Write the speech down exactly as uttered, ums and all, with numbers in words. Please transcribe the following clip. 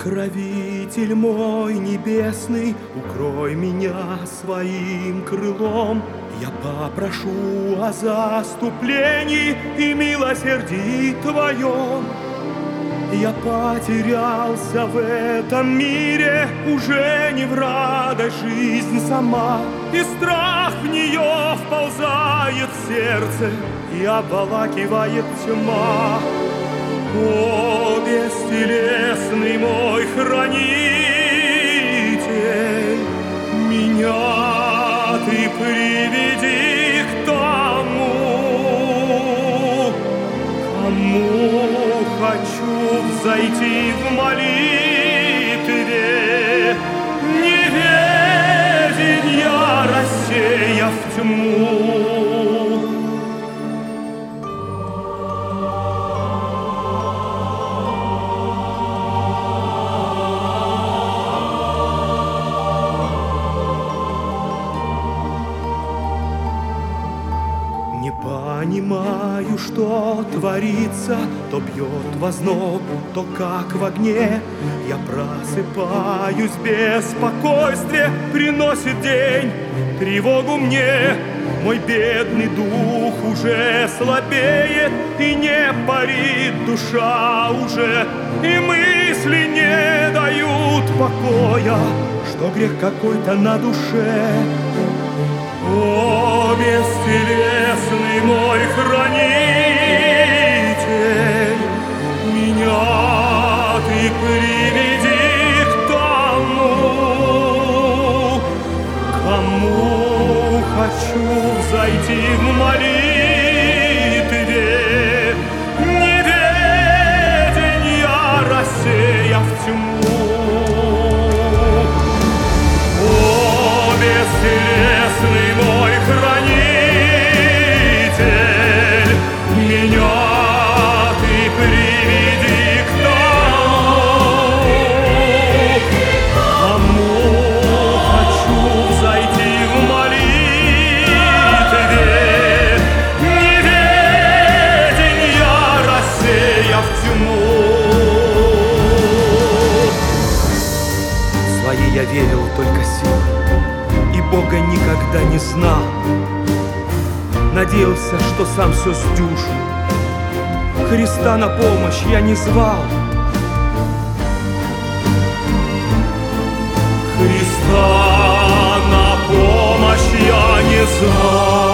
Покровитель мой небесный, укрой меня своим крылом. Я попрошу о заступлении и милосердии Твоем. Я потерялся в этом мире, уже не в радость жизнь сама, и страх в нее вползает в сердце и обволакивает тьма. О, бестелесный мой хранитель, меня Ты приведи к тому, кому хочу взойти в молитве, неведенья рассеяв тьму. Не понимаю, что творится, то бьет в озноб, то как в огне. Я просыпаюсь, беспокойствие приносит день, тревогу мне. Мой бедный дух уже слабеет, и не парит душа уже, и мысли не дают покоя, что грех какой-то на душе. О, бестелесный мой хранитель, меня Ты приведи к тому, кому хочу взойти в молитве, неведенья рассеяв тьму. О, бестелесный мой хранитель, меня Ты приведи к тому, кому хочу взойти в молитве, неведенья рассеяв тьму. В своей я верил только силой, и Бога никогда не знал. Надеялся, что сам все сдюжу, Христа на помощь я не звал. Христа на помощь я не звал.